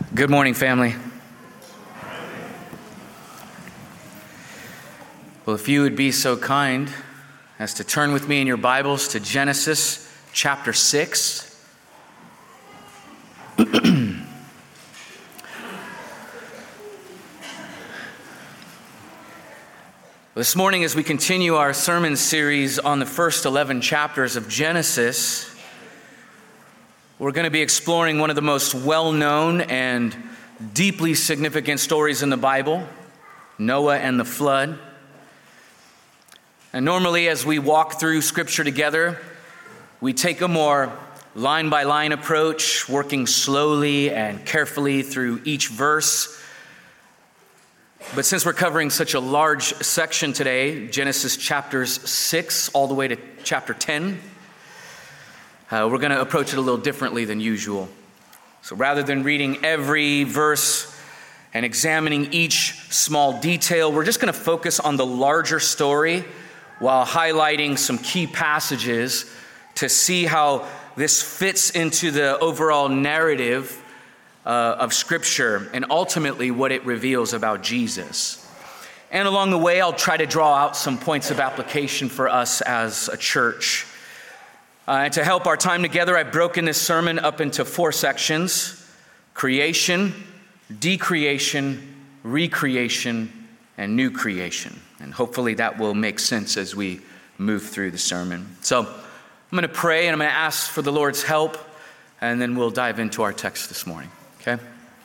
Good morning, family. Well, if you would be so kind as to turn with me in your Bibles to Genesis chapter 6. This morning, as we continue our sermon series on the first 11 chapters of Genesis, we're going to be exploring one of the most well-known and deeply significant stories in the Bible, Noah and the flood. And normally, as we walk through Scripture together, we take a more line-by-line approach, working slowly and carefully through each verse. But since we're covering such a large section today, Genesis chapters 6 all the way to chapter 10, we're going to approach it a little differently than usual. So rather than reading every verse and examining each small detail, we're just going to focus on the larger story while highlighting some key passages to see how this fits into the overall narrative of Scripture and ultimately what it reveals about Jesus. And along the way, I'll try to draw out some points of application for us as a church. And to help our time together, I've broken this sermon up into 4 sections: creation, decreation, recreation, and new creation. And hopefully that will make sense as we move through the sermon. So I'm going to pray and I'm going to ask for the Lord's help, and then we'll dive into our text this morning, okay?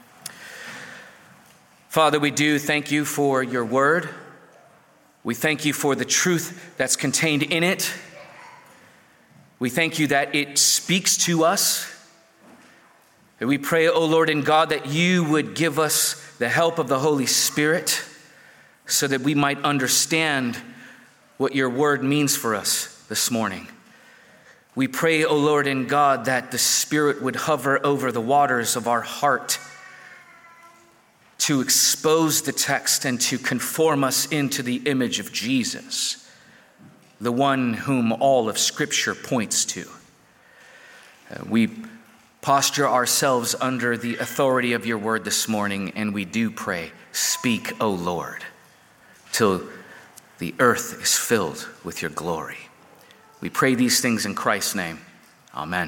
Father, we do thank you for your word. We thank you for the truth that's contained in it. We thank you that it speaks to us. And we pray, O Lord and God, that you would give us the help of the Holy Spirit so that we might understand what your word means for us this morning. We pray, O Lord and God, that the Spirit would hover over the waters of our heart to expose the text and to conform us into the image of Jesus, the one whom all of Scripture points to. We posture ourselves under the authority of your word this morning, and we do pray, speak, O Lord, till the earth is filled with your glory. We pray these things in Christ's name. Amen.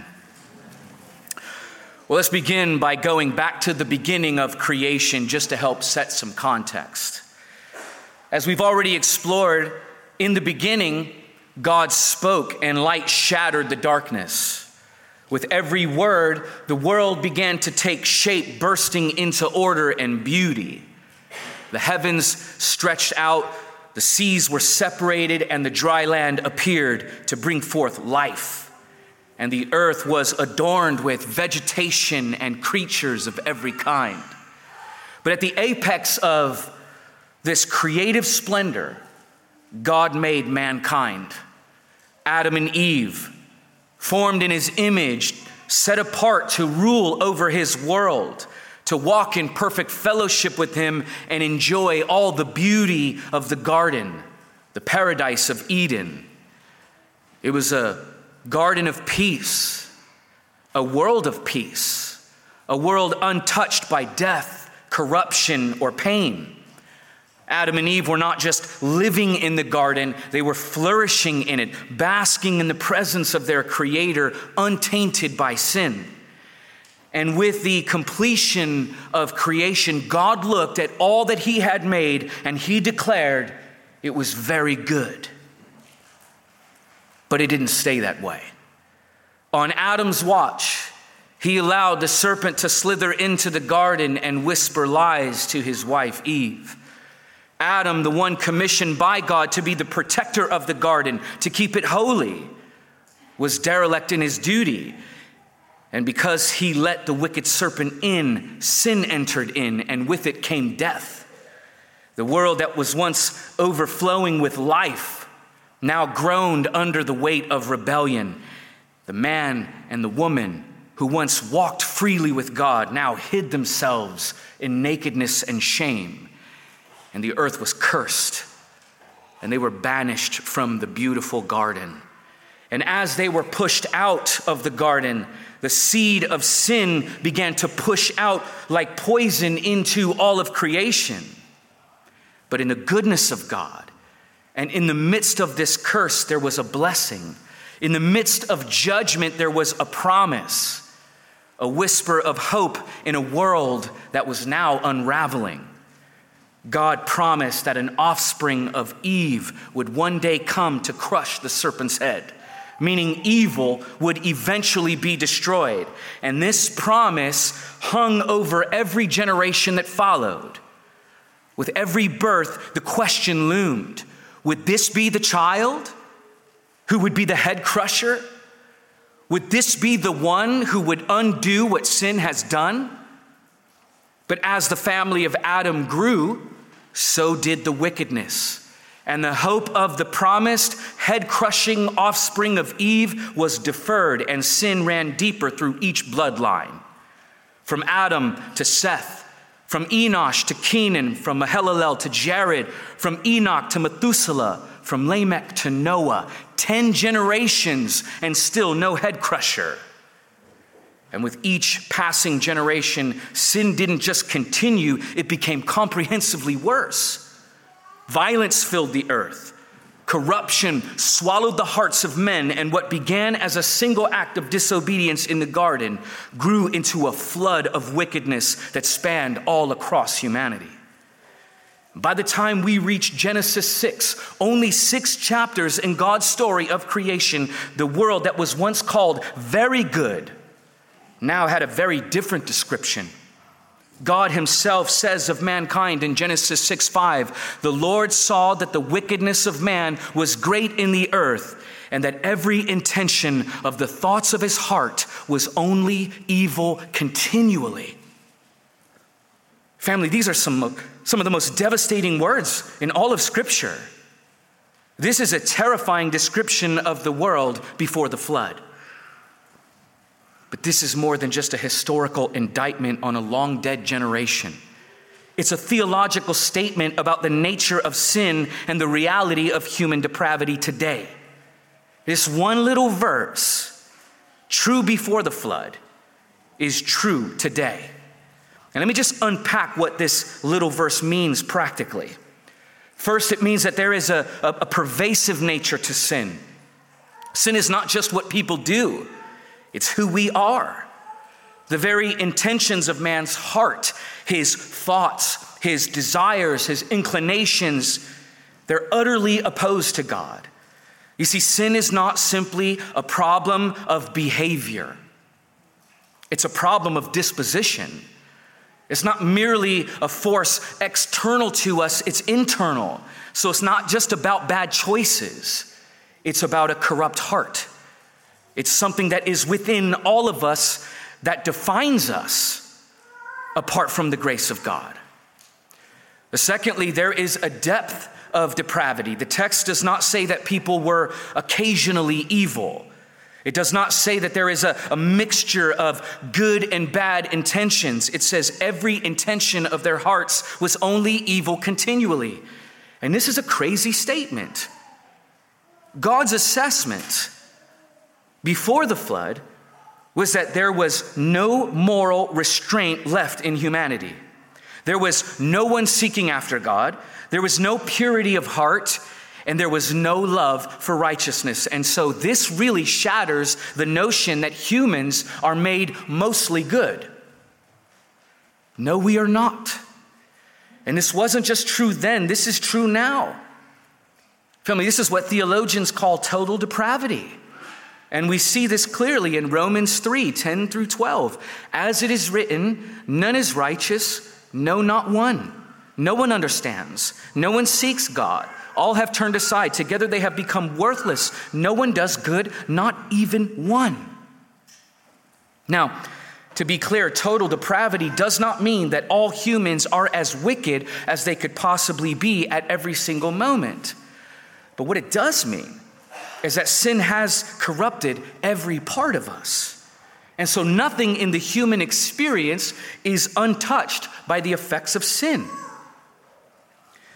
Well, let's begin by going back to the beginning of creation just to help set some context. As we've already explored, in the beginning, God spoke and light shattered the darkness. With every word, the world began to take shape, bursting into order and beauty. The heavens stretched out, the seas were separated, and the dry land appeared to bring forth life. And the earth was adorned with vegetation and creatures of every kind. But at the apex of this creative splendor, God made mankind. Adam and Eve, formed in his image, set apart to rule over his world, to walk in perfect fellowship with him and enjoy all the beauty of the garden, the paradise of Eden. It was a garden of peace, a world of peace, a world untouched by death, corruption, or pain. Adam and Eve were not just living in the garden, they were flourishing in it, basking in the presence of their Creator, untainted by sin. And with the completion of creation, God looked at all that he had made and he declared it was very good. But it didn't stay that way. On Adam's watch, he allowed the serpent to slither into the garden and whisper lies to his wife Eve. Adam, the one commissioned by God to be the protector of the garden, to keep it holy, was derelict in his duty. And because he let the wicked serpent in, sin entered in, and with it came death. The world that was once overflowing with life now groaned under the weight of rebellion. The man and the woman who once walked freely with God now hid themselves in nakedness and shame. And the earth was cursed, and they were banished from the beautiful garden. And as they were pushed out of the garden, the seed of sin began to push out like poison into all of creation. But in the goodness of God, and in the midst of this curse, there was a blessing. In the midst of judgment, there was a promise, a whisper of hope in a world that was now unraveling. God promised that an offspring of Eve would one day come to crush the serpent's head, meaning evil would eventually be destroyed. And this promise hung over every generation that followed. With every birth, the question loomed, would this be the child who would be the head crusher? Would this be the one who would undo what sin has done? But as the family of Adam grew, so did the wickedness. And the hope of the promised head-crushing offspring of Eve was deferred, and sin ran deeper through each bloodline. From Adam to Seth, from Enosh to Kenan, from Mahalalel to Jared, from Enoch to Methuselah, from Lamech to Noah, 10 generations and still no head crusher. And with each passing generation, sin didn't just continue, it became comprehensively worse. Violence filled the earth. Corruption swallowed the hearts of men, and what began as a single act of disobedience in the garden grew into a flood of wickedness that spanned all across humanity. By the time we reach Genesis 6, only 6 chapters in God's story of creation, the world that was once called very good now had a very different description. God himself says of mankind in Genesis 6:5, the Lord saw that the wickedness of man was great in the earth, and that every intention of the thoughts of his heart was only evil continually. Family, these are some of the most devastating words in all of Scripture. This is a terrifying description of the world before the flood. But this is more than just a historical indictment on a long-dead generation. It's a theological statement about the nature of sin and the reality of human depravity today. This one little verse, true before the flood, is true today. And let me just unpack what this little verse means practically. First, it means that there is a pervasive nature to sin. Sin is not just what people do. It's who we are. The very intentions of man's heart, his thoughts, his desires, his inclinations, they're utterly opposed to God. You see, sin is not simply a problem of behavior. It's a problem of disposition. It's not merely a force external to us, it's internal. So it's not just about bad choices. It's about a corrupt heart. It's something that is within all of us that defines us apart from the grace of God. Secondly, there is a depth of depravity. The text does not say that people were occasionally evil. It does not say that there is a mixture of good and bad intentions. It says every intention of their hearts was only evil continually. And this is a crazy statement. God's assessment before the flood was that there was no moral restraint left in humanity. There was no one seeking after God. There was no purity of heart, and there was no love for righteousness. And so this really shatters the notion that humans are made mostly good. No, we are not. And this wasn't just true then, this is true now. Family, this is what theologians call total depravity. And we see this clearly in Romans 3:10 through 12. As it is written, none is righteous, no, not one. No one understands. No one seeks God. All have turned aside. Together they have become worthless. No one does good, not even one. Now, to be clear, total depravity does not mean that all humans are as wicked as they could possibly be at every single moment. But what it does mean is that sin has corrupted every part of us. And so nothing in the human experience is untouched by the effects of sin.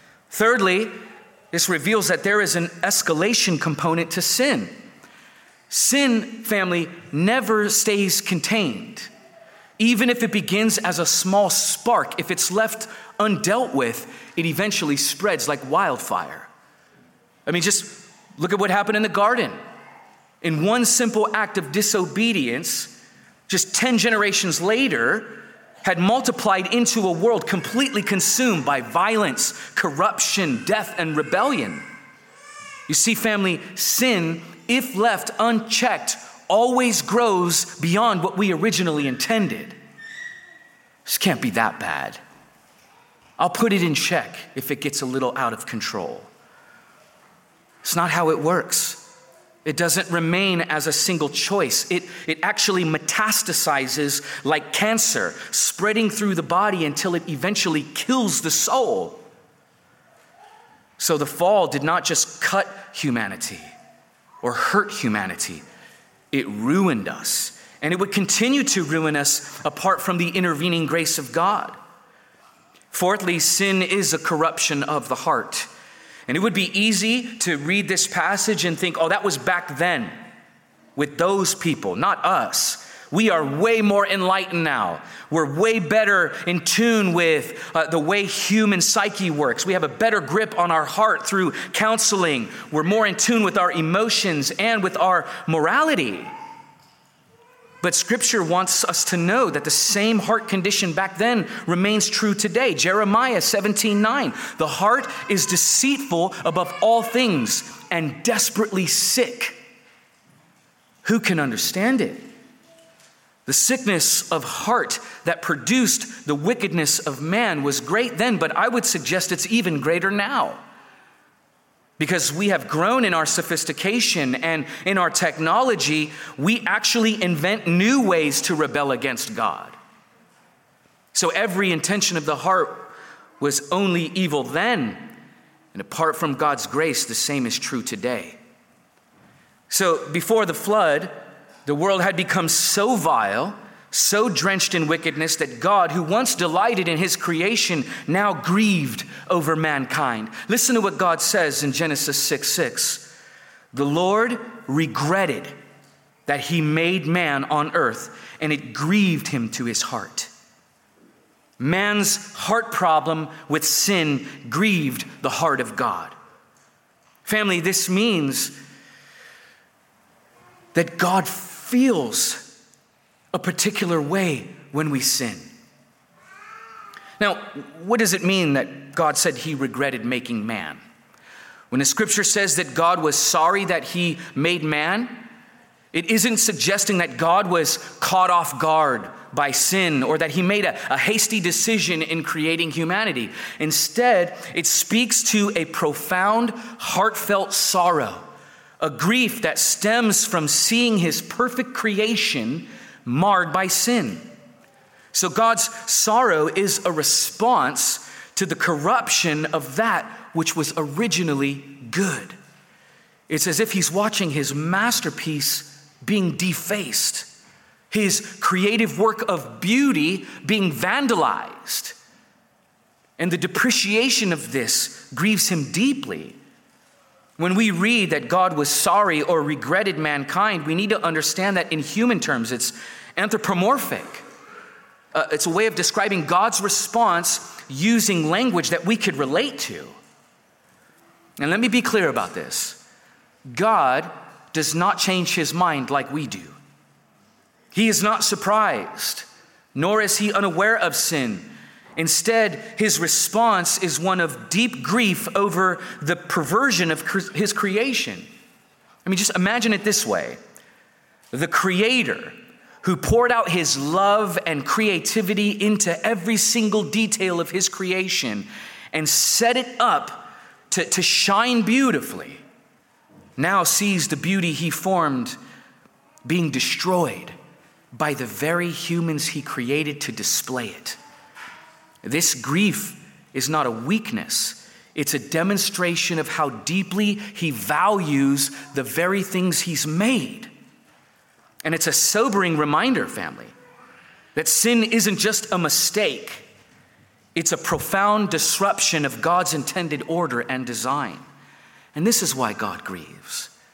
Thirdly, this reveals that there is an escalation component to sin. Sin, family, never stays contained. Even if it begins as a small spark, if it's left undealt with, it eventually spreads like wildfire. I mean, just look at what happened in the garden. In one simple act of disobedience, just 10 generations later, had multiplied into a world completely consumed by violence, corruption, death, and rebellion. You see, family, sin, if left unchecked, always grows beyond what we originally intended. This can't be that bad. I'll put it in check if it gets a little out of control. It's not how it works. It doesn't remain as a single choice. It actually metastasizes like cancer, spreading through the body until it eventually kills the soul. So the fall did not just cut humanity or hurt humanity. It ruined us. And it would continue to ruin us apart from the intervening grace of God. Fourthly, sin is a corruption of the heart. And it would be easy to read this passage and think, oh, that was back then with those people, not us. We are way more enlightened now. We're way better in tune with the way human psyche works. We have a better grip on our heart through counseling. We're more in tune with our emotions and with our morality. But Scripture wants us to know that the same heart condition back then remains true today. Jeremiah 17:9, the heart is deceitful above all things and desperately sick. Who can understand it? The sickness of heart that produced the wickedness of man was great then, but I would suggest it's even greater now. Because we have grown in our sophistication and in our technology, we actually invent new ways to rebel against God. So every intention of the heart was only evil then. And apart from God's grace, the same is true today. So before the flood, the world had become so vile, so drenched in wickedness that God, who once delighted in his creation, now grieved over mankind. Listen to what God says in Genesis 6:6. The Lord regretted that he made man on earth, and it grieved him to his heart. Man's heart problem with sin grieved the heart of God. Family, this means that God feels a particular way when we sin. Now, what does it mean that God said he regretted making man? When the scripture says that God was sorry that he made man, it isn't suggesting that God was caught off guard by sin or that he made a hasty decision in creating humanity. Instead, it speaks to a profound, heartfelt sorrow, a grief that stems from seeing his perfect creation marred by sin. So God's sorrow is a response to the corruption of that which was originally good. It's as if he's watching his masterpiece being defaced, his creative work of beauty being vandalized. And the depreciation of this grieves him deeply. When we read that God was sorry or regretted mankind, we need to understand that in human terms, it's anthropomorphic. It's a way of describing God's response using language that we could relate to. And let me be clear about this. God does not change his mind like we do. He is not surprised, nor is he unaware of sin. Instead, his response is one of deep grief over the perversion of his creation. I mean, just imagine it this way. The Creator, who poured out his love and creativity into every single detail of his creation and set it up to shine beautifully, now sees the beauty he formed being destroyed by the very humans he created to display it. This grief is not a weakness. It's a demonstration of how deeply he values the very things he's made. And it's a sobering reminder, family, that sin isn't just a mistake. It's a profound disruption of God's intended order and design. And this is why God grieves.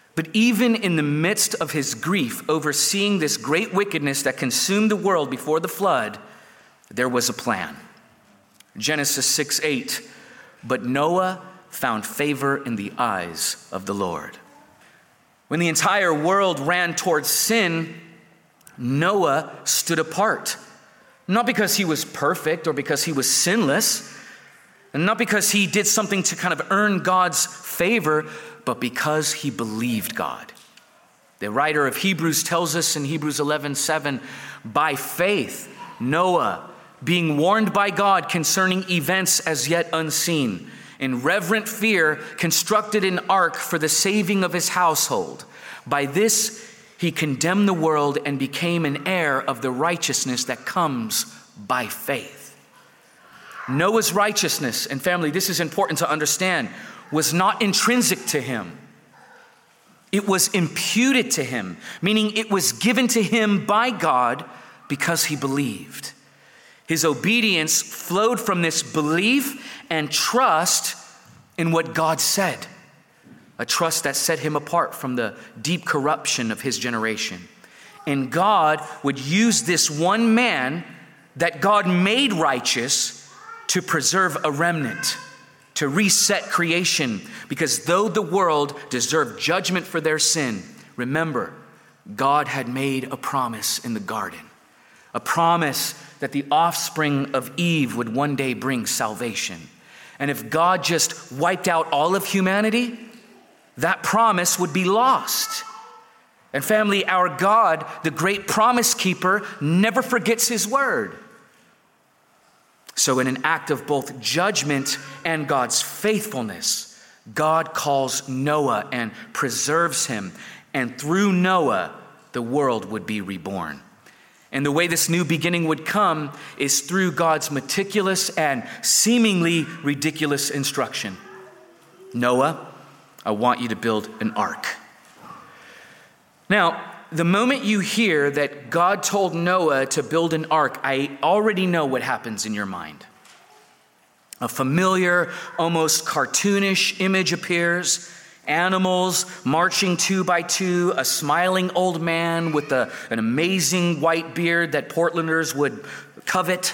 But even in the midst of his grief over seeing this great wickedness that consumed the world before the flood, there was a plan. Genesis 6:8, but Noah found favor in the eyes of the Lord. When the entire world ran towards sin, Noah stood apart. Not because he was perfect or because he was sinless, and not because he did something to kind of earn God's favor, but because he believed God. The writer of Hebrews tells us in Hebrews 11:7, by faith, Noah, being warned by God concerning events as yet unseen, in reverent fear, constructed an ark for the saving of his household. By this, he condemned the world and became an heir of the righteousness that comes by faith. Noah's righteousness, and family, this is important to understand, was not intrinsic to him. It was imputed to him, meaning it was given to him by God because he believed. His obedience flowed from this belief and trust in what God said, a trust that set him apart from the deep corruption of his generation. And God would use this one man that God made righteous to preserve a remnant, to reset creation, because though the world deserved judgment for their sin, remember, God had made a promise in the garden, a promise that the offspring of Eve would one day bring salvation. And if God just wiped out all of humanity, that promise would be lost. And family, our God, the great promise keeper, never forgets his word. So in an act of both judgment and God's faithfulness, God calls Noah and preserves him. And through Noah, the world would be reborn. And the way this new beginning would come is through God's meticulous and seemingly ridiculous instruction. Noah, I want you to build an ark. Now, the moment you hear that God told Noah to build an ark, I already know what happens in your mind. A familiar, almost cartoonish image appears. Animals marching 2 by 2, a smiling old man with an amazing white beard that Portlanders would covet,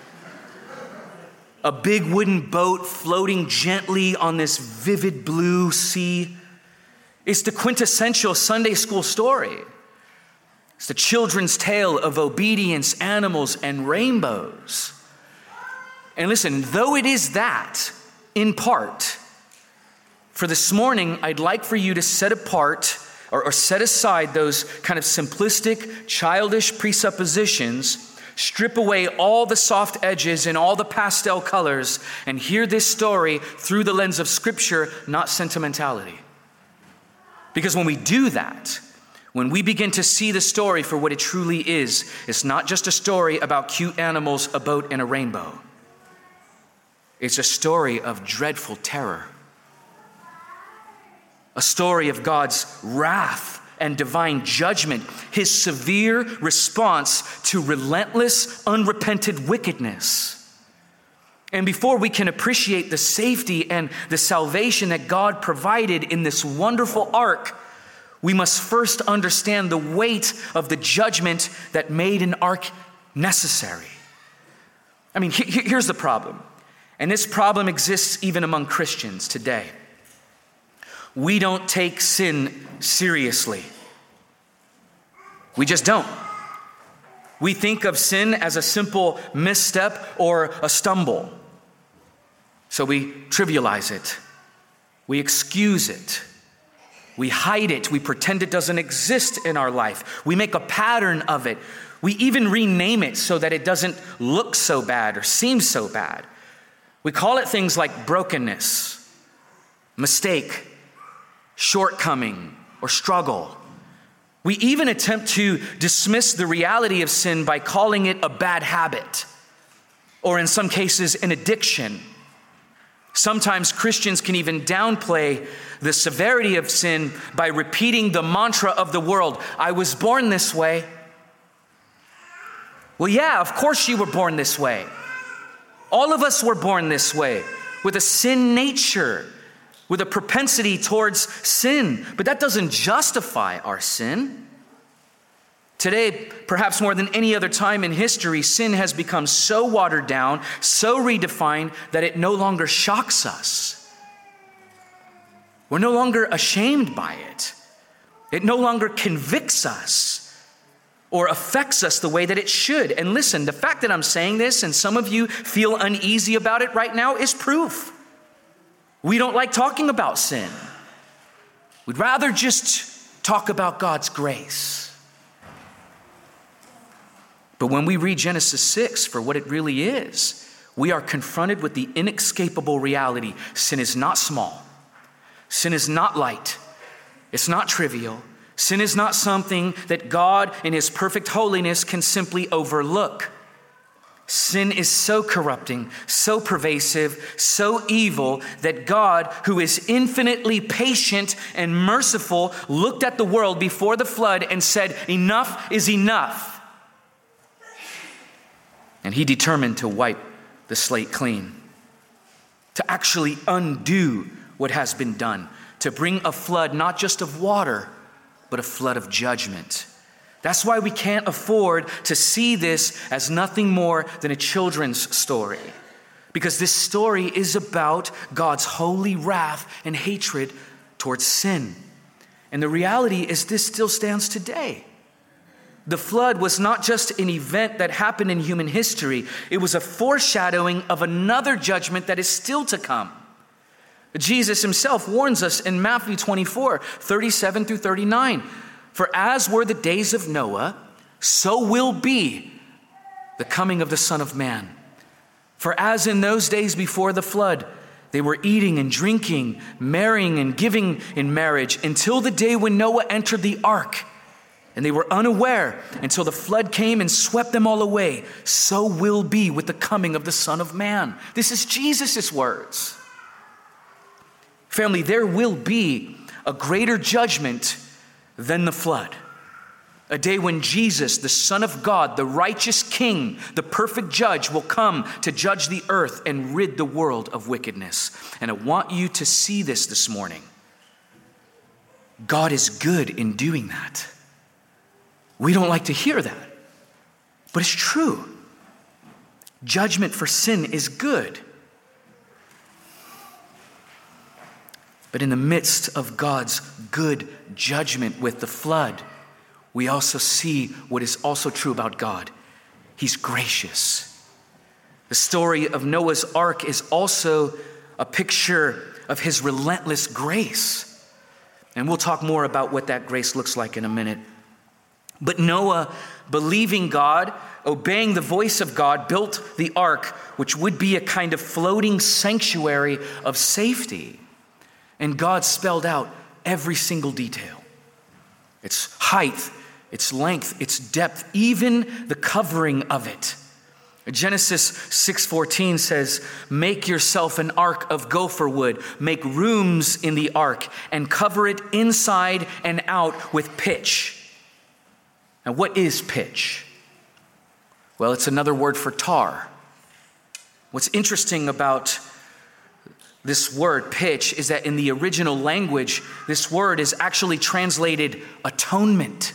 a big wooden boat floating gently on this vivid blue sea. It's the quintessential Sunday school story. It's the children's tale of obedience, animals, and rainbows. And listen, though it is that, in part, for this morning, I'd like for you to set apart or set aside those kind of simplistic, childish presuppositions, strip away all the soft edges and all the pastel colors, and hear this story through the lens of Scripture, not sentimentality. Because when we do that, when we begin to see the story for what it truly is, it's not just a story about cute animals, a boat, and a rainbow. It's a story of dreadful terror. A story of God's wrath and divine judgment, his severe response to relentless, unrepented wickedness. And before we can appreciate the safety and the salvation that God provided in this wonderful ark, we must first understand the weight of the judgment that made an ark necessary. I mean, here's the problem. And this problem exists even among Christians today. We don't take sin seriously. We just don't. We think of sin as a simple misstep or a stumble. So we trivialize it. We excuse it. We hide it. We pretend it doesn't exist in our life. We make a pattern of it. We even rename it so that it doesn't look so bad or seem so bad. We call it things like brokenness, mistake, shortcoming, or struggle. We even attempt to dismiss the reality of sin by calling it a bad habit, or in some cases, an addiction. Sometimes Christians can even downplay the severity of sin by repeating the mantra of the world, I was born this way. Well, yeah, of course you were born this way. All of us were born this way, with a sin nature, with a propensity towards sin, but that doesn't justify our sin. Today, perhaps more than any other time in history, sin has become so watered down, so redefined, that it no longer shocks us. We're no longer ashamed by it. It no longer convicts us or affects us the way that it should. And listen, the fact that I'm saying this and some of you feel uneasy about it right now is proof. We don't like talking about sin. We'd rather just talk about God's grace. But when we read Genesis 6 for what it really is, we are confronted with the inescapable reality. Sin is not small. Sin is not light. It's not trivial. Sin is not something that God in his perfect holiness can simply overlook. Sin is so corrupting, so pervasive, so evil that God, who is infinitely patient and merciful, looked at the world before the flood and said, enough is enough. And he determined to wipe the slate clean, to actually undo what has been done, to bring a flood not just of water, but a flood of judgment. That's why we can't afford to see this as nothing more than a children's story. Because this story is about God's holy wrath and hatred towards sin. And the reality is this still stands today. The flood was not just an event that happened in human history. It was a foreshadowing of another judgment that is still to come. Jesus himself warns us in Matthew 24, 37 through 39. For as were the days of Noah, so will be the coming of the Son of Man. For as in those days before the flood, they were eating and drinking, marrying and giving in marriage until the day when Noah entered the ark. And they were unaware until the flood came and swept them all away. So will be with the coming of the Son of Man. This is Jesus' words. Family, there will be a greater judgment than the flood. A day when Jesus, the Son of God, the righteous King, the perfect judge, will come to judge the earth and rid the world of wickedness. And I want you to see this morning. God is good in doing that. We don't like to hear that, but it's true. Judgment for sin is good. But in the midst of God's good judgment with the flood, we also see what is also true about God. He's gracious. The story of Noah's Ark is also a picture of his relentless grace. And we'll talk more about what that grace looks like in a minute. But Noah, believing God, obeying the voice of God, built the ark, which would be a kind of floating sanctuary of safety. And God spelled out every single detail. Its height, its length, its depth, even the covering of it. Genesis 6:14 says, make yourself an ark of gopher wood, make rooms in the ark, and cover it inside and out with pitch. Now, what is pitch? Well, it's another word for tar. What's interesting about this word, pitch, is that in the original language, this word is actually translated atonement,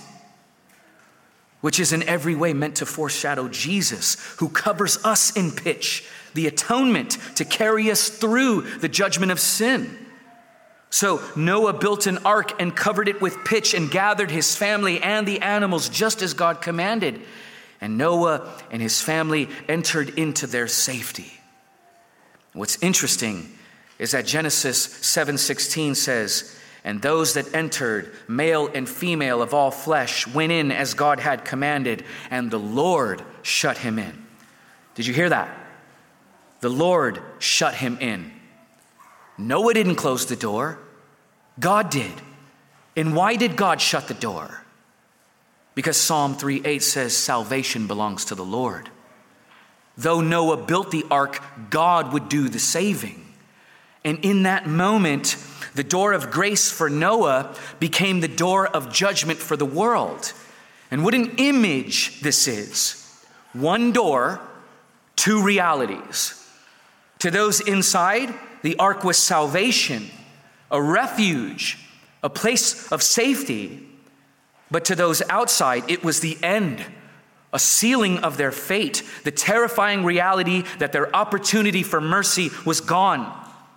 which is in every way meant to foreshadow Jesus, who covers us in pitch, the atonement to carry us through the judgment of sin. So Noah built an ark and covered it with pitch and gathered his family and the animals just as God commanded. And Noah and his family entered into their safety. What's interesting is that Genesis 7:16 says, and those that entered, male and female of all flesh, went in as God had commanded, and the Lord shut him in. Did you hear that? The Lord shut him in. Noah didn't close the door. God did. And why did God shut the door? Because Psalm 3:8 says salvation belongs to the Lord. Though Noah built the ark, God would do the saving. And in that moment, the door of grace for Noah became the door of judgment for the world. And what an image this is. One door, two realities. To those inside, the ark was salvation. a refuge, a place of safety. But to those outside, it was the end, a sealing of their fate, the terrifying reality that their opportunity for mercy was gone.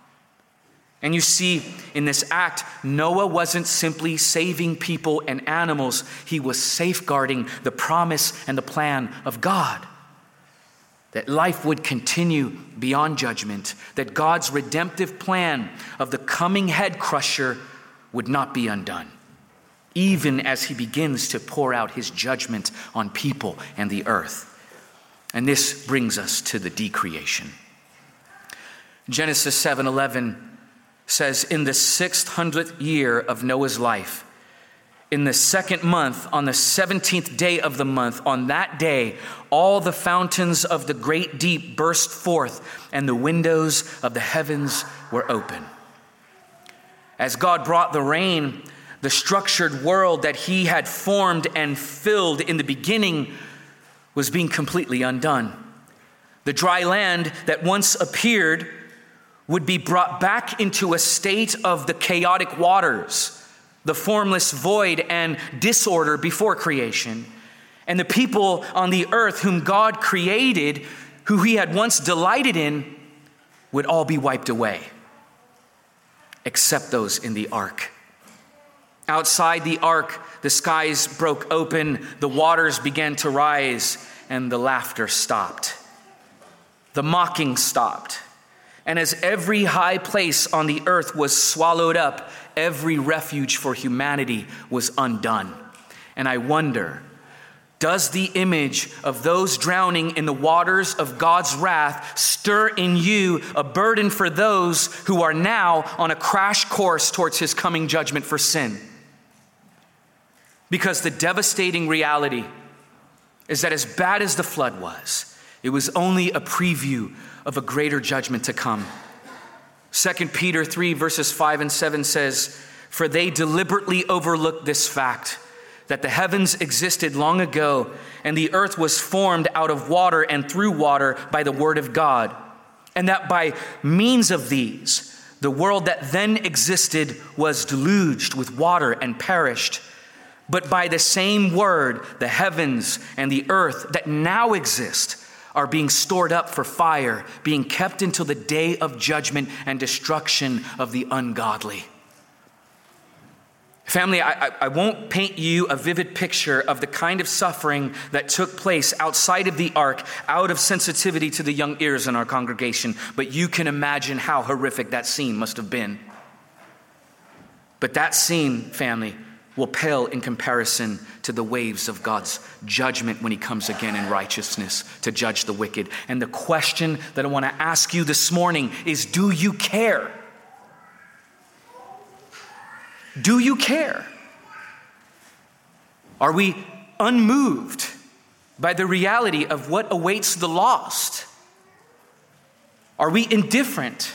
And you see, in this act, Noah wasn't simply saving people and animals. He was safeguarding the promise and the plan of God. That life would continue beyond judgment, that God's redemptive plan of the coming head crusher would not be undone, even as he begins to pour out his judgment on people and the earth. And this brings us to the decreation. Genesis 7:11 says, in the 600th year of Noah's life, in the second month, on the 17th day of the month, on that day, all the fountains of the great deep burst forth, and the windows of the heavens were open. As God brought the rain, the structured world that he had formed and filled in the beginning was being completely undone. The dry land that once appeared would be brought back into a state of the chaotic waters, the formless void and disorder before creation. And the people on the earth whom God created, who he had once delighted in, would all be wiped away, except those in the ark. Outside the ark, the skies broke open, the waters began to rise, and the laughter stopped. The mocking stopped. And as every high place on the earth was swallowed up, every refuge for humanity was undone. And I wonder, does the image of those drowning in the waters of God's wrath stir in you a burden for those who are now on a crash course towards his coming judgment for sin? Because the devastating reality is that as bad as the flood was, it was only a preview of a greater judgment to come. 2 Peter 3 verses 5 and 7 says, for they deliberately overlooked this fact, that the heavens existed long ago, and the earth was formed out of water and through water by the word of God, and that by means of these, the world that then existed was deluged with water and perished. But by the same word, the heavens and the earth that now exist are being stored up for fire, being kept until the day of judgment and destruction of the ungodly. Family, I won't paint you a vivid picture of the kind of suffering that took place outside of the ark, out of sensitivity to the young ears in our congregation, but you can imagine how horrific that scene must have been. But that scene, family, will pale in comparison to the waves of God's judgment when he comes again in righteousness to judge the wicked. And the question that I want to ask you this morning is, do you care? Do you care? Are we unmoved by the reality of what awaits the lost? Are we indifferent?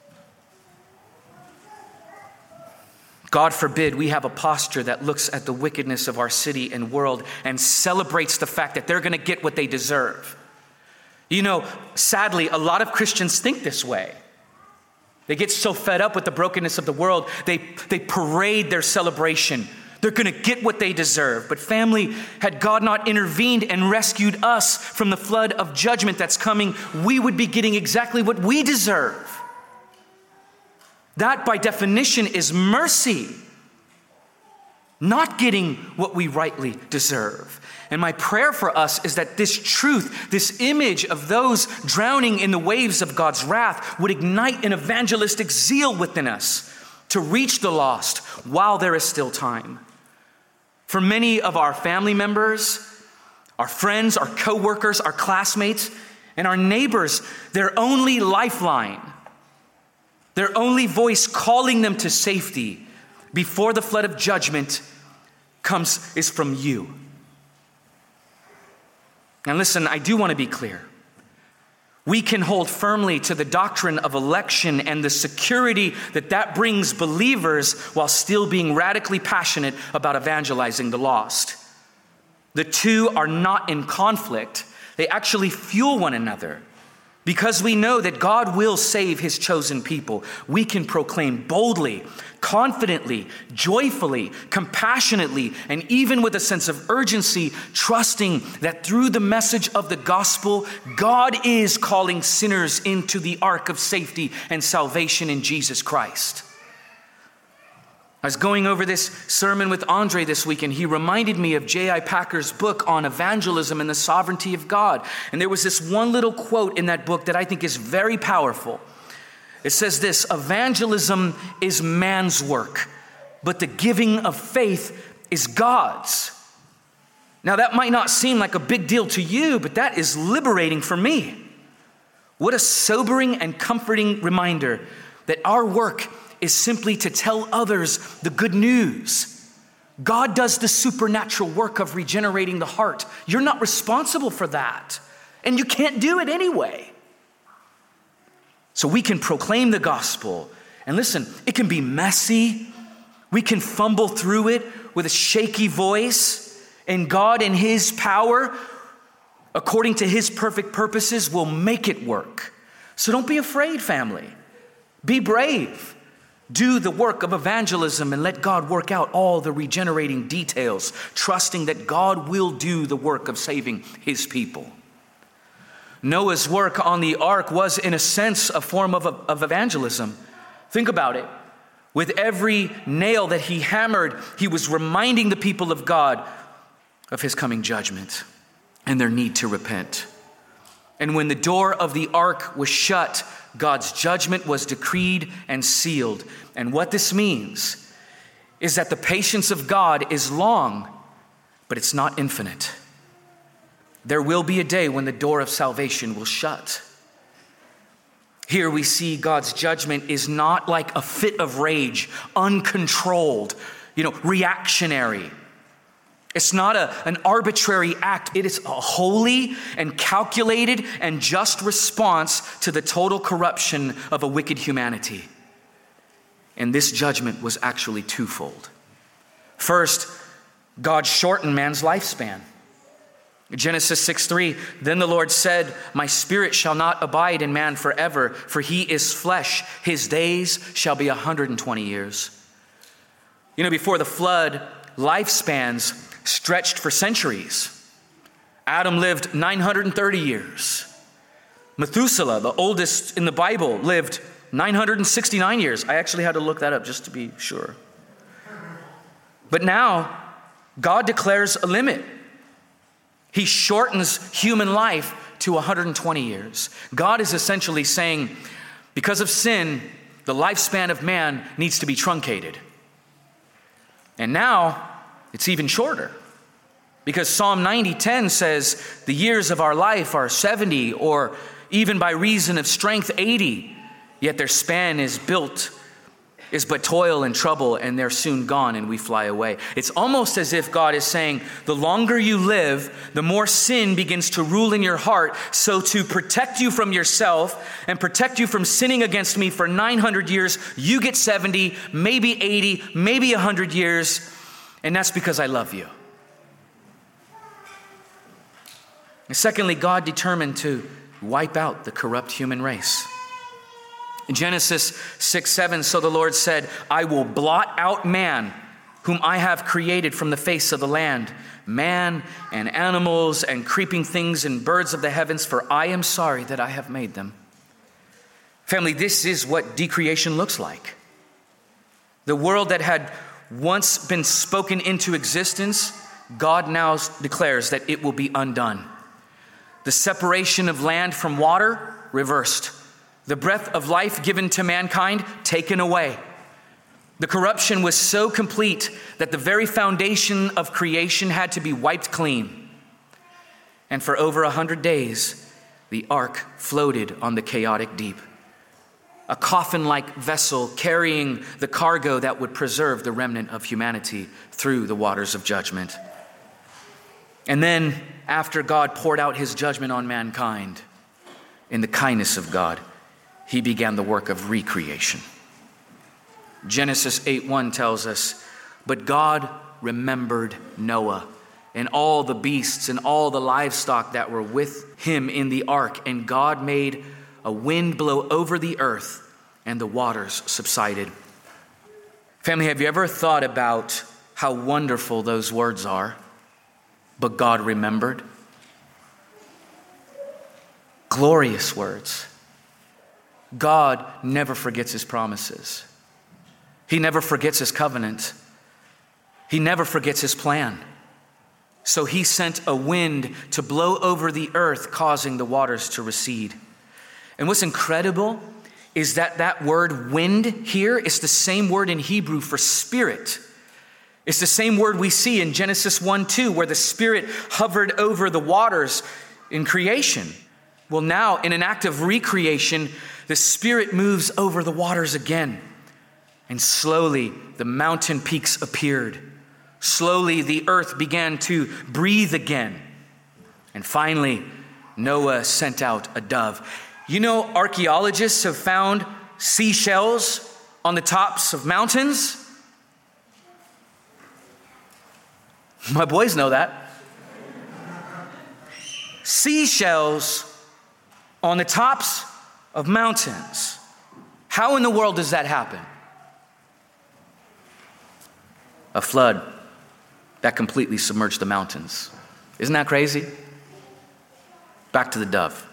God forbid we have a posture that looks at the wickedness of our city and world and celebrates the fact that they're going to get what they deserve. You know, sadly, a lot of Christians think this way. They get so fed up with the brokenness of the world, they parade their celebration. They're going to get what they deserve. But family, had God not intervened and rescued us from the flood of judgment that's coming, we would be getting exactly what we deserve. That, by definition, is mercy. Not getting what we rightly deserve. And my prayer for us is that this truth, this image of those drowning in the waves of God's wrath would ignite an evangelistic zeal within us to reach the lost while there is still time. For many of our family members, our friends, our co-workers, our classmates, and our neighbors, their only lifeline, their only voice calling them to safety before the flood of judgment is from you. Now listen, I do want to be clear. We can hold firmly to the doctrine of election and the security that brings believers while still being radically passionate about evangelizing the lost. The two are not in conflict. They actually fuel one another. Because we know that God will save his chosen people, we can proclaim boldly, confidently, joyfully, compassionately, and even with a sense of urgency, trusting that through the message of the gospel, God is calling sinners into the ark of safety and salvation in Jesus Christ. I was going over this sermon with Andre this week, and he reminded me of J.I. Packer's book on evangelism and the sovereignty of God. And there was this one little quote in that book that I think is very powerful. It says this: evangelism is man's work, but the giving of faith is God's. Now that might not seem like a big deal to you, but that is liberating for me. What a sobering and comforting reminder that our work is simply to tell others the good news. God does the supernatural work of regenerating the heart. You're not responsible for that, and you can't do it anyway. So we can proclaim the gospel, and listen, it can be messy. We can fumble through it with a shaky voice, and God in his power, according to his perfect purposes, will make it work. So don't be afraid, family. Be brave. Do the work of evangelism and let God work out all the regenerating details, trusting that God will do the work of saving his people. Noah's work on the ark was, in a sense, a form of evangelism. Think about it. With every nail that he hammered, he was reminding the people of God of his coming judgment and their need to repent. And when the door of the ark was shut, God's judgment was decreed and sealed. And what this means is that the patience of God is long, but it's not infinite. There will be a day when the door of salvation will shut. Here we see God's judgment is not like a fit of rage, uncontrolled, reactionary. It's not an arbitrary act. It is a holy and calculated and just response to the total corruption of a wicked humanity. And this judgment was actually twofold. First, God shortened man's lifespan. Genesis 6:3, then the Lord said, my spirit shall not abide in man forever, for he is flesh. His days shall be 120 years. Before the flood, lifespans stretched for centuries. Adam lived 930 years. Methuselah, the oldest in the Bible, lived 969 years. I actually had to look that up just to be sure. But now, God declares a limit. He shortens human life to 120 years. God is essentially saying, because of sin, the lifespan of man needs to be truncated. And now, it's even shorter. Because Psalm 90:10 says, the years of our life are 70, or even by reason of strength 80, yet their span is but toil and trouble, and they're soon gone and we fly away. It's almost as if God is saying, the longer you live, the more sin begins to rule in your heart. So to protect you from yourself and protect you from sinning against me for 900 years, you get 70, maybe 80, maybe 100 years. And that's because I love you. And secondly, God determined to wipe out the corrupt human race. In Genesis 6:7, so the Lord said, I will blot out man, whom I have created from the face of the land, man and animals and creeping things and birds of the heavens, for I am sorry that I have made them. Family, this is what decreation looks like. The world that had once been spoken into existence, God now declares that it will be undone. The separation of land from water, reversed. The breath of life given to mankind, taken away. The corruption was so complete that the very foundation of creation had to be wiped clean. And for over 100 days, the ark floated on the chaotic deep. A coffin-like vessel carrying the cargo that would preserve the remnant of humanity through the waters of judgment. And then, after God poured out his judgment on mankind, in the kindness of God, he began the work of recreation. Genesis 8:1 tells us, but God remembered Noah and all the beasts and all the livestock that were with him in the ark, and God made a wind blow over the earth, and the waters subsided. Family, have you ever thought about how wonderful those words are? But God remembered. Glorious words. God never forgets his promises. He never forgets his covenant. He never forgets his plan. So he sent a wind to blow over the earth, causing the waters to recede. And what's incredible is that word wind here is the same word in Hebrew for spirit. It's the same word we see in Genesis 1:2, where the Spirit hovered over the waters in creation. Well, now in an act of recreation, the Spirit moves over the waters again. And slowly the mountain peaks appeared. Slowly the earth began to breathe again. And finally, Noah sent out a dove. You know, archaeologists have found seashells on the tops of mountains. My boys know that. Seashells on the tops of mountains. How in the world does that happen? A flood that completely submerged the mountains. Isn't that crazy? Back to the dove.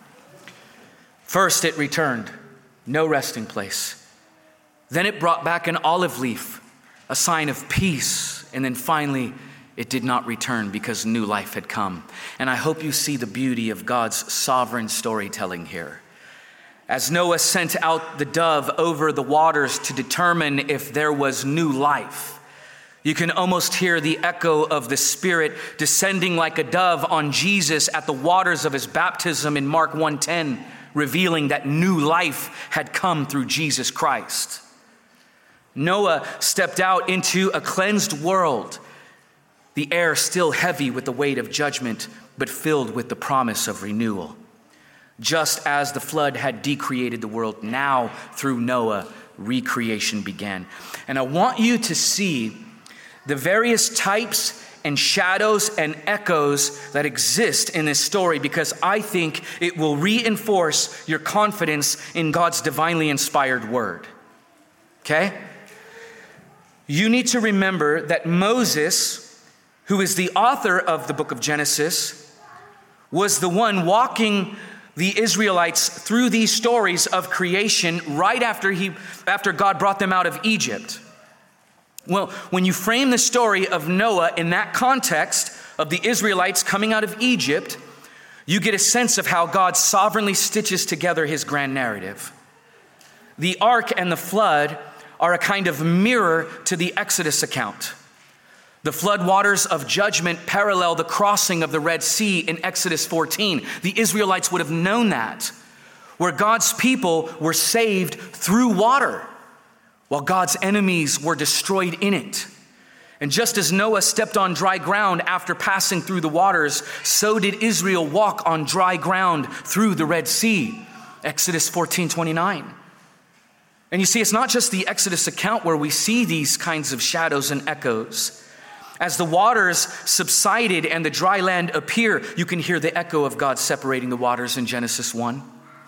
First it returned, no resting place. Then it brought back an olive leaf, a sign of peace. And then finally, it did not return because new life had come. And I hope you see the beauty of God's sovereign storytelling here. As Noah sent out the dove over the waters to determine if there was new life, you can almost hear the echo of the Spirit descending like a dove on Jesus at the waters of his baptism in Mark 1:10, revealing that new life had come through Jesus Christ. Noah stepped out into a cleansed world, the air still heavy with the weight of judgment, but filled with the promise of renewal. Just as the flood had decreated the world, now through Noah, recreation began. And I want you to see the various types and shadows and echoes that exist in this story, because I think it will reinforce your confidence in God's divinely inspired word. Okay? You need to remember that Moses, who is the author of the book of Genesis, was the one walking the Israelites through these stories of creation right after God brought them out of Egypt. Well, when you frame the story of Noah in that context of the Israelites coming out of Egypt, you get a sense of how God sovereignly stitches together his grand narrative. The ark and the flood are a kind of mirror to the Exodus account. The flood waters of judgment parallel the crossing of the Red Sea in Exodus 14. The Israelites would have known that, where God's people were saved through water, while God's enemies were destroyed in it. And just as Noah stepped on dry ground after passing through the waters, so did Israel walk on dry ground through the Red Sea. Exodus 14:29. And you see, it's not just the Exodus account where we see these kinds of shadows and echoes. As the waters subsided and the dry land appear, you can hear the echo of God separating the waters in Genesis 1.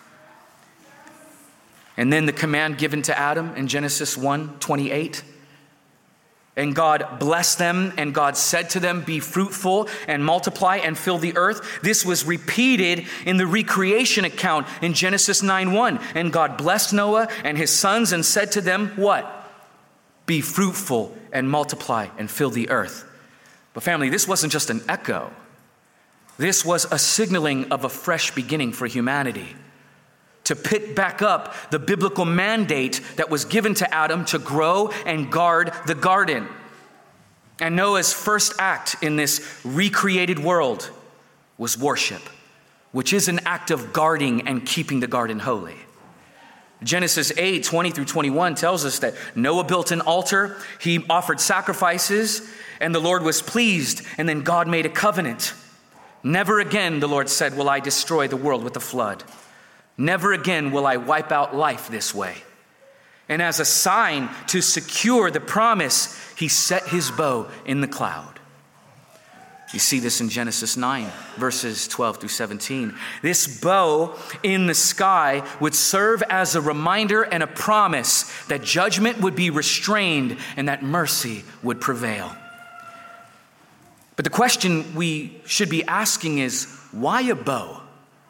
And then the command given to Adam in Genesis 1:28. And God blessed them, and God said to them, "Be fruitful and multiply and fill the earth." This was repeated in the recreation account in Genesis 9:1. And God blessed Noah and his sons and said to them, what? Be fruitful and multiply and fill the earth. But family, this wasn't just an echo. This was a signaling of a fresh beginning for humanity, to pick back up the biblical mandate that was given to Adam to grow and guard the garden. And Noah's first act in this recreated world was worship, which is an act of guarding and keeping the garden holy. Genesis 8:20-21 tells us that Noah built an altar, he offered sacrifices, and the Lord was pleased, and then God made a covenant. Never again, the Lord said, will I destroy the world with a flood. Never again will I wipe out life this way. And as a sign to secure the promise, he set his bow in the cloud. You see this in Genesis 9, verses 12 through 17. This bow in the sky would serve as a reminder and a promise that judgment would be restrained and that mercy would prevail. But the question we should be asking is, why a bow?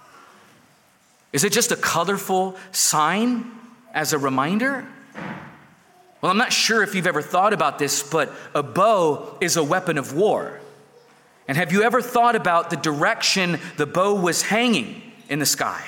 Is it just a colorful sign as a reminder? Well, I'm not sure if you've ever thought about this, but a bow is a weapon of war. And have you ever thought about the direction the bow was hanging in the sky?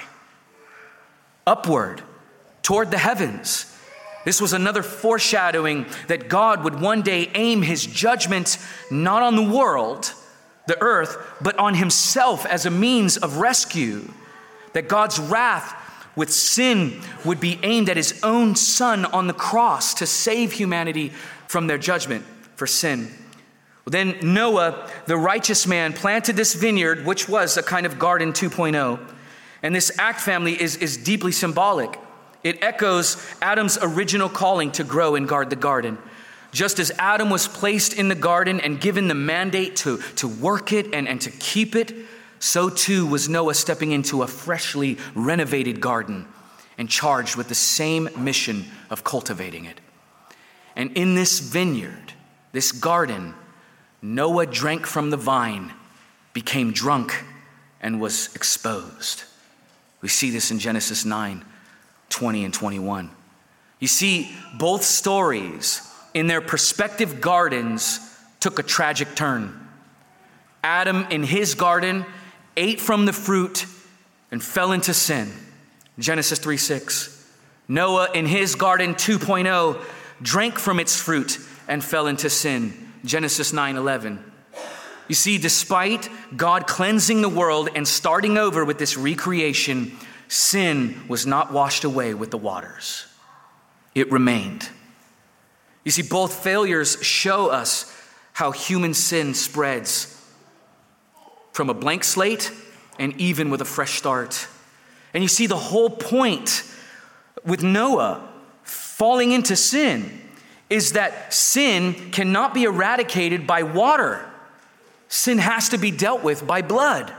Upward, toward the heavens. This was another foreshadowing that God would one day aim his judgment not on the world, the earth, but on himself as a means of rescue. That God's wrath with sin would be aimed at his own son on the cross to save humanity from their judgment for sin. Well, then Noah, the righteous man, planted this vineyard, which was a kind of garden 2.0. And this act, family, is deeply symbolic. It echoes Adam's original calling to grow and guard the garden. Just as Adam was placed in the garden and given the mandate to work it and to keep it, so too was Noah stepping into a freshly renovated garden and charged with the same mission of cultivating it. And in this vineyard, this garden, Noah drank from the vine, became drunk, and was exposed. We see this in Genesis 9, 20 and 21. You see, both stories in their respective gardens took a tragic turn. Adam in his garden ate from the fruit and fell into sin. Genesis 3:6. Noah in his garden 2.0 drank from its fruit and fell into sin. Genesis 9:11. You see, despite God cleansing the world and starting over with this recreation, sin was not washed away with the waters. It remained. You see, both failures show us how human sin spreads from a blank slate and even with a fresh start. And you see, the whole point with Noah falling into sin is that sin cannot be eradicated by water. Sin has to be dealt with by blood.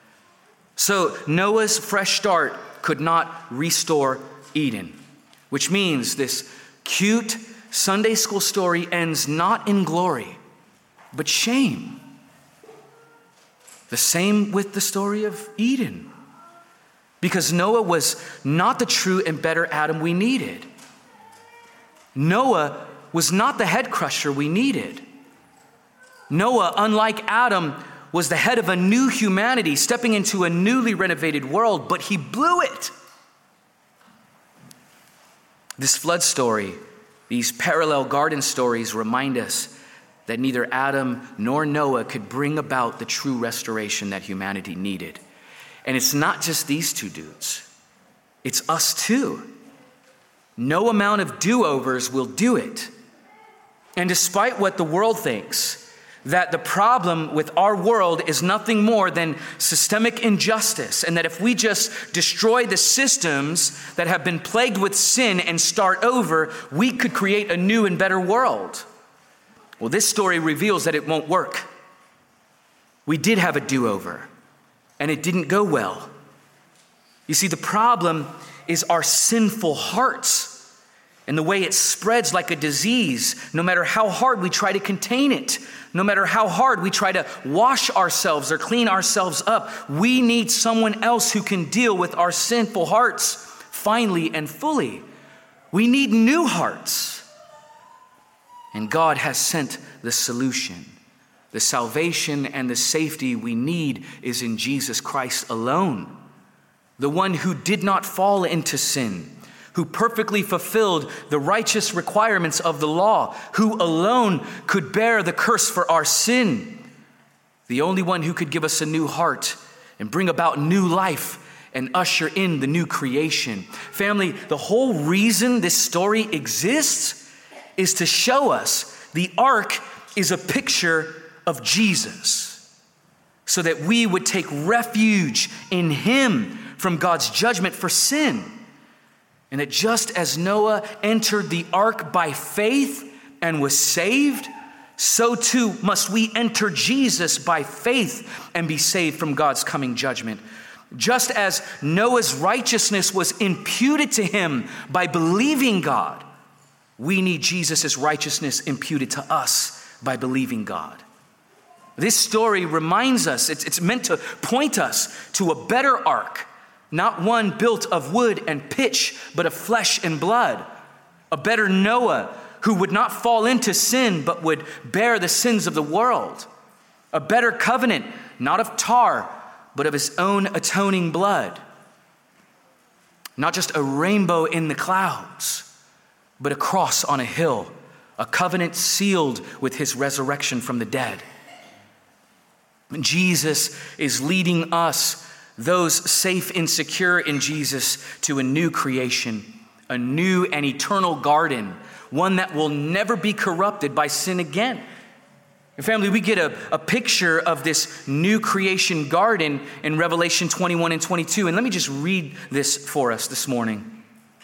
So Noah's fresh start could not restore Eden, which means this cute Sunday school story ends not in glory, but shame. The same with the story of Eden, because Noah was not the true and better Adam we needed. Noah was not the head crusher we needed. Noah, unlike Adam, was the head of a new humanity stepping into a newly renovated world, but he blew it. This flood story, these parallel garden stories remind us that neither Adam nor Noah could bring about the true restoration that humanity needed. And it's not just these two dudes. It's us too. No amount of do-overs will do it. And despite what the world thinks, that the problem with our world is nothing more than systemic injustice, and that if we just destroy the systems that have been plagued with sin and start over, we could create a new and better world. Well, this story reveals that it won't work. We did have a do-over, and it didn't go well. You see, the problem is our sinful hearts and the way it spreads like a disease, no matter how hard we try to contain it, no matter how hard we try to wash ourselves or clean ourselves up. We need someone else who can deal with our sinful hearts finally and fully. We need new hearts. And God has sent the solution. The salvation and the safety we need is in Jesus Christ alone, the one who did not fall into sin, who perfectly fulfilled the righteous requirements of the law, who alone could bear the curse for our sin, the only one who could give us a new heart and bring about new life and usher in the new creation. Family, the whole reason this story exists is to show us the ark is a picture of Jesus, so that we would take refuge in him from God's judgment for sin. And that just as Noah entered the ark by faith and was saved, so too must we enter Jesus by faith and be saved from God's coming judgment. Just as Noah's righteousness was imputed to him by believing God, we need Jesus' righteousness imputed to us by believing God. This story reminds us, it's meant to point us to a better ark, not one built of wood and pitch, but of flesh and blood. A better Noah who would not fall into sin, but would bear the sins of the world. A better covenant, not of tar, but of his own atoning blood. Not just a rainbow in the clouds, but a cross on a hill, a covenant sealed with his resurrection from the dead. Jesus is leading us, those safe and secure in Jesus, to a new creation, a new and eternal garden, one that will never be corrupted by sin again. And family, we get a picture of this new creation garden in Revelation 21 and 22. And let me just read this for us this morning.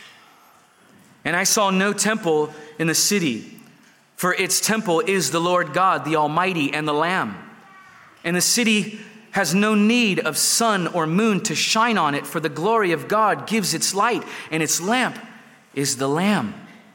And I saw no temple in the city, for its temple is the Lord God, the Almighty, and the Lamb. And the city has no need of sun or moon to shine on it, for the glory of God gives its light, and its lamp is the Lamb.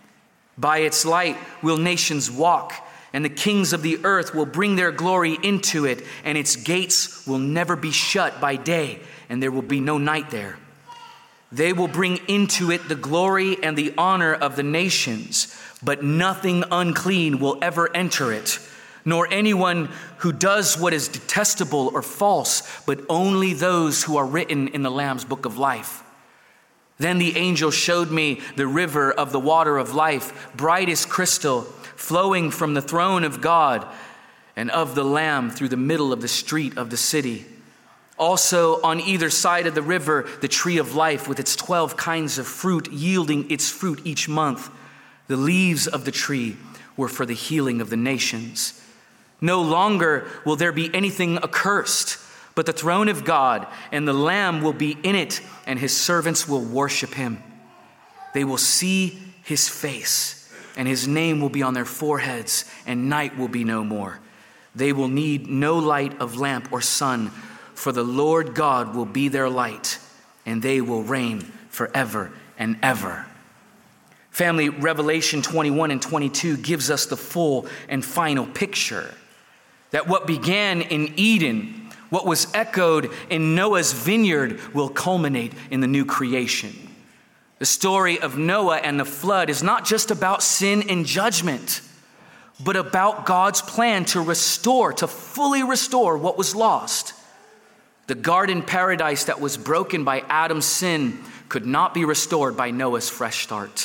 By its light will nations walk, and the kings of the earth will bring their glory into it, and its gates will never be shut by day, and there will be no night there. They will bring into it the glory and the honor of the nations, but nothing unclean will ever enter it, nor anyone who does what is detestable or false, but only those who are written in the Lamb's book of life. Then the angel showed me the river of the water of life, bright as crystal, flowing from the throne of God and of the Lamb through the middle of the street of the city. Also on either side of the river, the tree of life with its 12 kinds of fruit, yielding its fruit each month. The leaves of the tree were for the healing of the nations. No longer will there be anything accursed, but the throne of God and the Lamb will be in it, and his servants will worship him. They will see his face, and his name will be on their foreheads, and night will be no more. They will need no light of lamp or sun, for the Lord God will be their light, and they will reign forever and ever. Family, Revelation 21 and 22 gives us the full and final picture that what began in Eden, what was echoed in Noah's vineyard, will culminate in the new creation. The story of Noah and the flood is not just about sin and judgment, but about God's plan to restore, to fully restore what was lost. The garden paradise that was broken by Adam's sin could not be restored by Noah's fresh start,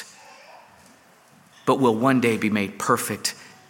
but will one day be made perfect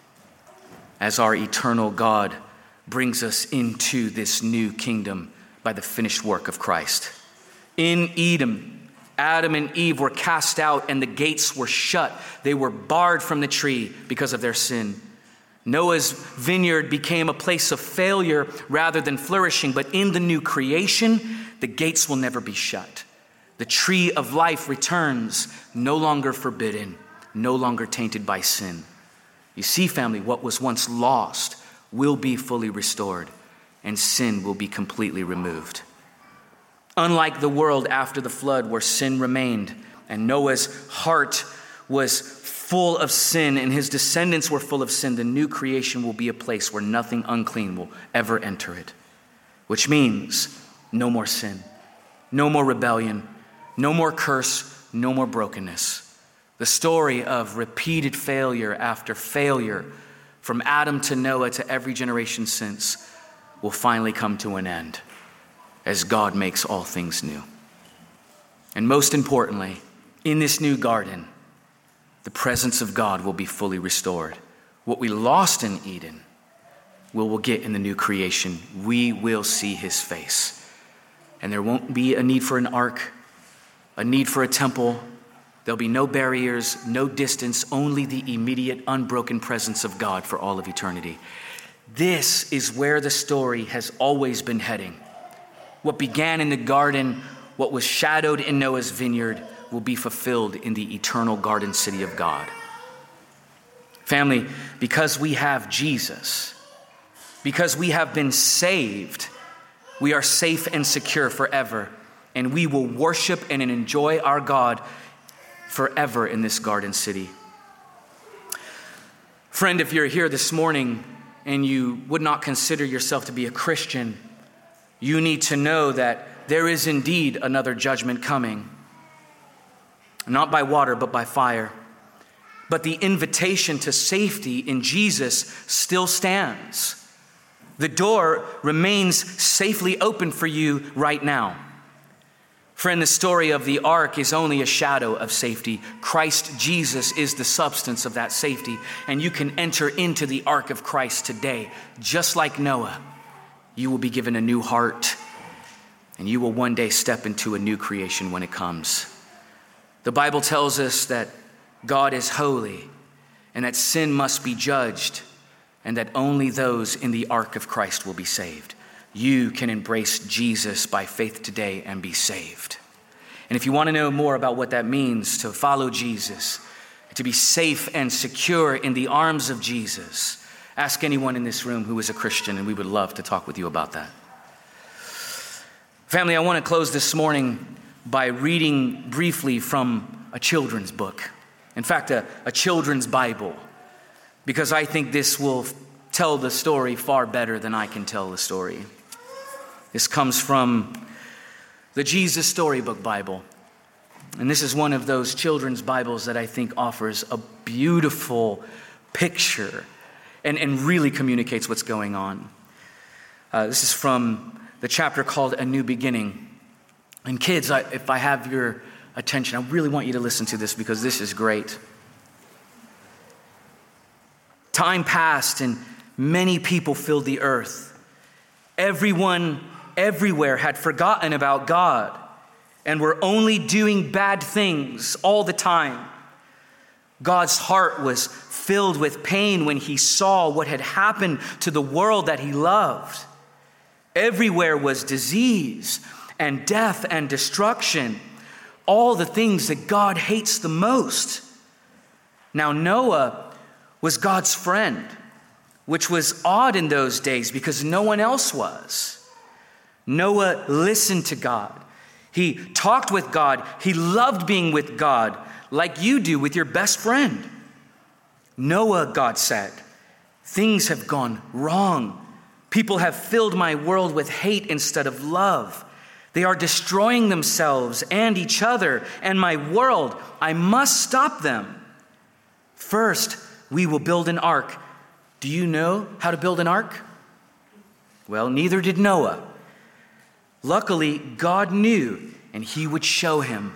as our eternal God brings us into this new kingdom by the finished work of Christ. In Eden, Adam and Eve were cast out and the gates were shut. They were barred from the tree because of their sin. Noah's vineyard became a place of failure rather than flourishing, but in the new creation, the gates will never be shut. The tree of life returns, no longer forbidden, no longer tainted by sin. You see, family, what was once lost will be fully restored, and sin will be completely removed. Unlike the world after the flood, where sin remained, and Noah's heart was full of sin, and his descendants were full of sin, the new creation will be a place where nothing unclean will ever enter it, which means no more sin, no more rebellion, no more curse, no more brokenness. The story of repeated failure after failure, from Adam to Noah to every generation since, will finally come to an end as God makes all things new. And most importantly, in this new garden, the presence of God will be fully restored. What we lost in Eden, we'll get in the new creation. We will see his face. And there won't be a need for an ark, a need for a temple. There'll be no barriers, no distance, only the immediate, unbroken presence of God for all of eternity. This is where the story has always been heading. What began in the garden, what was shadowed in Noah's vineyard, will be fulfilled in the eternal garden city of God. Family, because we have Jesus, because we have been saved, we are safe and secure forever, and we will worship and enjoy our God forever in this garden city. Friend, if you're here this morning and you would not consider yourself to be a Christian, you need to know that there is indeed another judgment coming. Not by water, but by fire. But the invitation to safety in Jesus still stands. The door remains safely open for you right now. Friend, the story of the ark is only a shadow of safety. Christ Jesus is the substance of that safety. And you can enter into the ark of Christ today. Just like Noah, you will be given a new heart. And you will one day step into a new creation when it comes. The Bible tells us that God is holy and that sin must be judged and that only those in the ark of Christ will be saved. You can embrace Jesus by faith today and be saved. And if you want to know more about what that means to follow Jesus, to be safe and secure in the arms of Jesus, ask anyone in this room who is a Christian, and we would love to talk with you about that. Family, I want to close this morning by reading briefly from a children's book. In fact, a children's Bible, because I think this will tell the story far better than I can tell the story. This comes from the Jesus Storybook Bible. And this is one of those children's Bibles that I think offers a beautiful picture and really communicates what's going on. This is from the chapter called A New Beginning. And kids, if I have your attention, I really want you to listen to this because this is great. Time passed and many people filled the earth. Everyone everywhere had forgotten about God and were only doing bad things all the time. God's heart was filled with pain when he saw what had happened to the world that he loved. Everywhere was disease and death and destruction, all the things that God hates the most. Now Noah was God's friend, which was odd in those days because no one else was. Noah listened to God. He talked with God. He loved being with God like you do with your best friend. Noah, God said, things have gone wrong. People have filled my world with hate instead of love. They are destroying themselves and each other and my world. I must stop them. First, we will build an ark. Do you know how to build an ark? Well, neither did Noah. Luckily, God knew, and he would show him.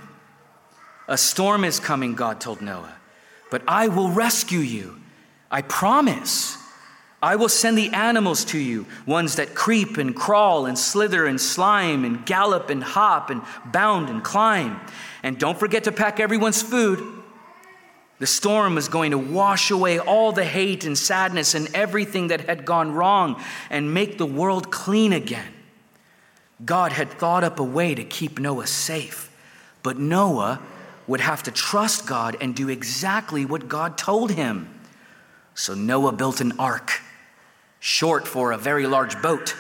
A storm is coming, God told Noah, but I will rescue you. I promise. I will send the animals to you, ones that creep and crawl and slither and slime and gallop and hop and bound and climb. And don't forget to pack everyone's food. The storm is going to wash away all the hate and sadness and everything that had gone wrong and make the world clean again. God had thought up a way to keep Noah safe, but Noah would have to trust God and do exactly what God told him. So Noah built an ark, short for a very large boat.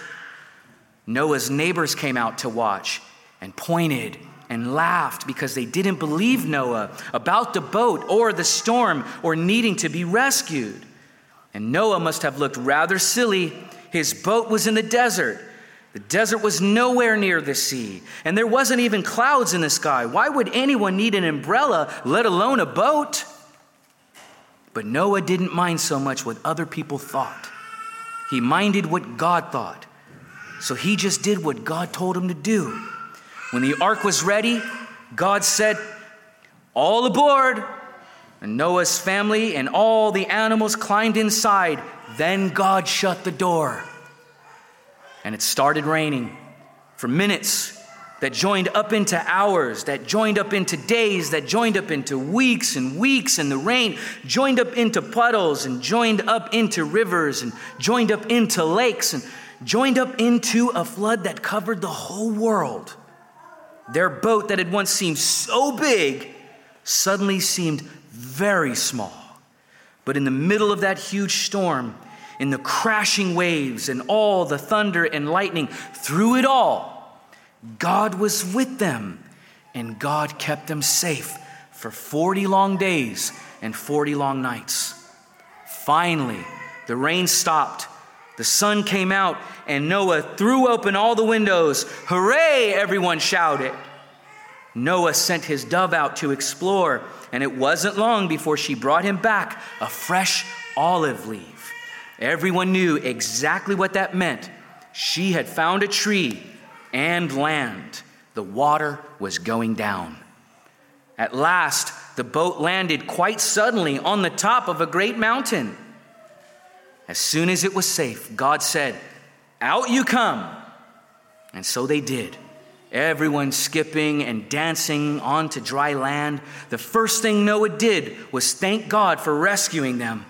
Noah's neighbors came out to watch and pointed and laughed because they didn't believe Noah about the boat or the storm or needing to be rescued. And Noah must have looked rather silly. His boat was in the desert. The desert was nowhere near the sea, and there wasn't even clouds in the sky. Why would anyone need an umbrella, let alone a boat? But Noah didn't mind so much what other people thought. He minded what God thought. So he just did what God told him to do. When the ark was ready, God said, "All aboard." And Noah's family and all the animals climbed inside. Then God shut the door. And it started raining for minutes that joined up into hours, that joined up into days, that joined up into weeks, and the rain joined up into puddles and joined up into rivers and joined up into lakes and joined up into a flood that covered the whole world. Their boat that had once seemed so big suddenly seemed very small. But in the middle of that huge storm, in the crashing waves and all the thunder and lightning, through it all, God was with them, and God kept them safe for 40 long days and 40 long nights. Finally, the rain stopped, the sun came out, and Noah threw open all the windows. Hooray, everyone shouted. Noah sent his dove out to explore, and it wasn't long before she brought him back a fresh olive leaf. Everyone knew exactly what that meant. She had found a tree and land. The water was going down. At last, the boat landed quite suddenly on the top of a great mountain. As soon as it was safe, God said, "Out you come." And so they did. Everyone skipping and dancing onto dry land. The first thing Noah did was thank God for rescuing them,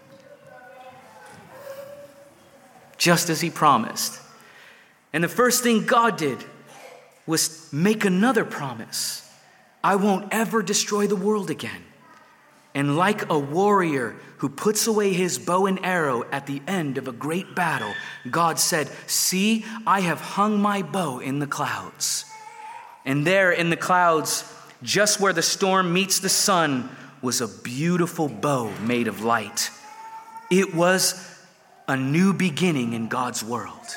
just as he promised. And the first thing God did was make another promise. I won't ever destroy the world again. And like a warrior who puts away his bow and arrow at the end of a great battle, God said, "See, I have hung my bow in the clouds." And there in the clouds, just where the storm meets the sun, was a beautiful bow made of light. It was a new beginning in God's world.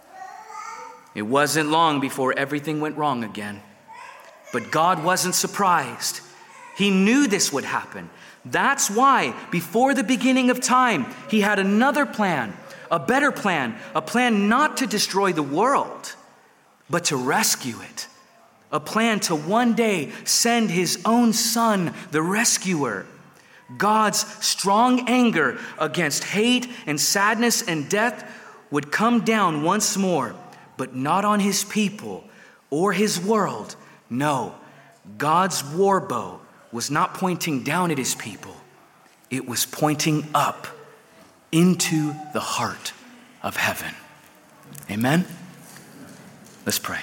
It wasn't long before everything went wrong again. But God wasn't surprised. He knew this would happen. That's why, before the beginning of time, he had another plan, a better plan, a plan not to destroy the world, but to rescue it. A plan to one day send his own son, the rescuer. God's strong anger against hate and sadness and death would come down once more, but not on his people or his world. No, God's war bow was not pointing down at his people. It was pointing up into the heart of heaven. Amen? Let's pray.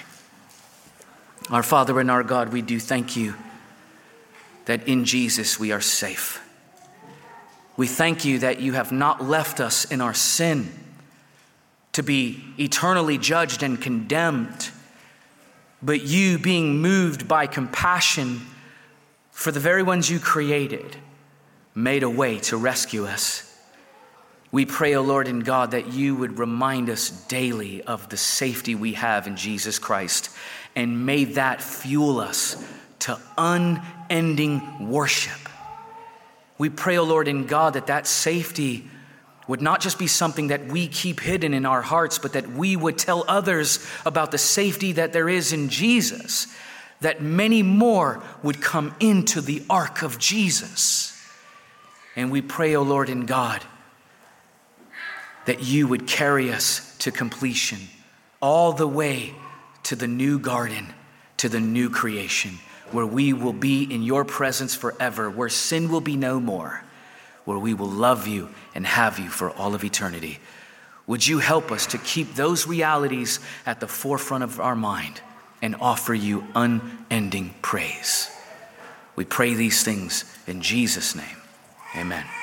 Our Father and our God, we do thank you that in Jesus we are safe. We thank you that you have not left us in our sin to be eternally judged and condemned, but you, being moved by compassion for the very ones you created, made a way to rescue us. We pray, O Lord and God, that you would remind us daily of the safety we have in Jesus Christ, and may that fuel us to unending worship. We pray, O Lord and God, that that safety would not just be something that we keep hidden in our hearts, but that we would tell others about the safety that there is in Jesus, that many more would come into the ark of Jesus. And we pray, O Lord and God, that you would carry us to completion, all the way to the new garden, to the new creation, where we will be in your presence forever, where sin will be no more, where we will love you and have you for all of eternity. Would you help us to keep those realities at the forefront of our mind and offer you unending praise? We pray these things in Jesus' name. Amen.